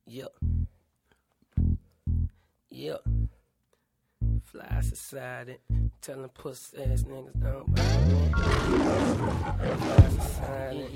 Yep. Yep. Fly society, telling pussy ass niggas don't buy me. Fly society.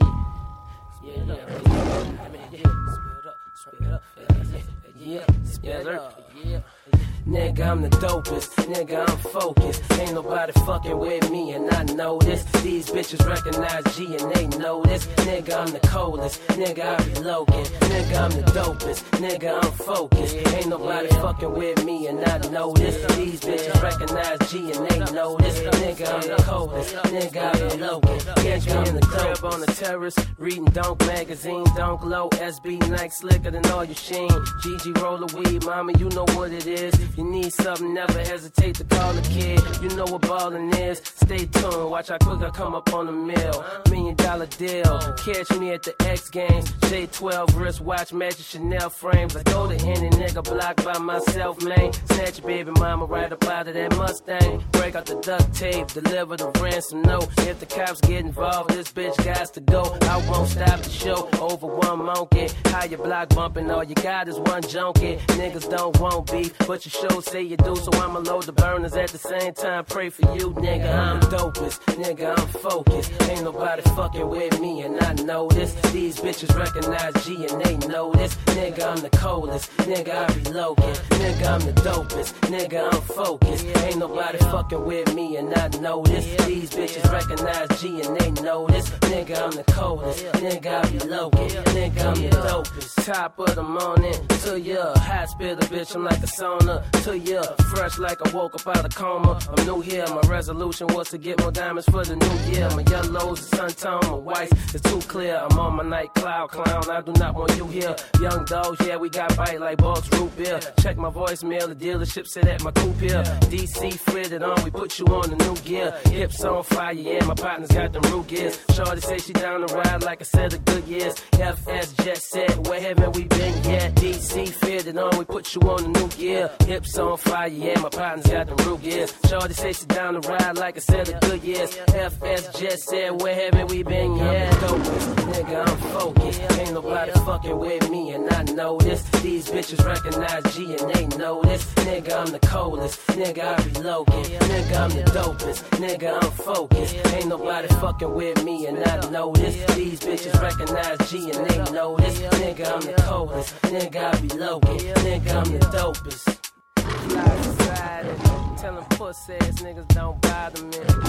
Nigga, I'm the dopest, nigga, I'm focused. Ain't nobody fucking with me, and I know this. These bitches recognize G and they know this. Nigga, I'm the coldest, nigga, I be loking. Nigga, I'm the dopest, nigga, I'm focused. Ain't nobody fucking with me, and I know this. These bitches recognize G and they know this. Nigga, I'm the coldest, nigga, I be loking. Nigga, I'm the crib on the terrace, reading Dunk magazine, Dunk low, SB Nike slicker than all your sheen. GG roll of weed, mama, you know what it is. If you need something, never hesitate to call a kid. You know what ballin' is. Stay tuned, watch how quick I come up on the mill. $1 million deal. Catch me at the X Games. J12 wristwatch, matching Chanel frames. I go to any nigga block by myself, man. Snatch your baby mama right up out of that Mustang. Break out the duct tape, deliver the ransom note. If the cops get involved, this bitch got to go. I won't stop the show over one monkey. How you block bumping, all you got is one junkie. Niggas don't want beef, but your show say you do, so I'ma load the burners at the same time. Pray for you, nigga, I'm dopest, nigga, I'm focused. Ain't nobody fucking with me, and I know this. These bitches recognize G and they know this. Nigga, I'm the coldest, nigga, I be loking. Nigga, I'm the dopest, nigga, I'm focused. Ain't nobody fucking with me, and I know this. These bitches recognize G and they know this. Nigga, I'm the coldest, nigga, I be loking. Nigga, I'm the dopest. Top of the morning to ya, hot spitter, bitch, I'm like a sauna. To ya, fresh like I woke up out of coma. I'm new here, my resolution was to get more diamonds for the new year. My yellows is sun tone, my whites is too clear. I'm on my night cloud clown, I do not want you here. Young dogs, yeah, we got bite like Boss root beer. Check my voicemail, the dealership sit at my coupe here. DC fitted on, we put you on the new gear. Hips on fire, yeah, my partner's got them root gears. Shorty say she down the ride like I said, a good years. FS jet set, where haven't we been yet? DC fitted on, we put you on the new gear. Hips on fire, yeah, my partner's got them root gears. Shorty say she down the ride like I said, a good years. FS jet set, where haven't we been yet? Dopest, nigga, I'm focused. Ain't nobody fucking with me, and I know this. These bitches recognize G and they know this. Nigga, I'm the coldest, nigga, I be loking. Nigga, I'm the dopest, nigga, I'm focused. Ain't nobody fucking with me, and I know this. These bitches recognize G and they know this. Nigga, I'm the coldest, nigga, I be loking. Nigga, I'm the dopest. Fly society, telling pussy ass niggas don't bother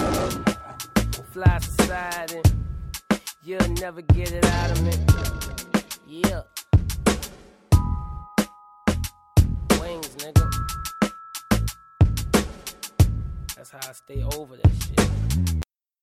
me. Fly society, you'll never get it out of me. Yeah. Wings, nigga. That's how I stay over that shit.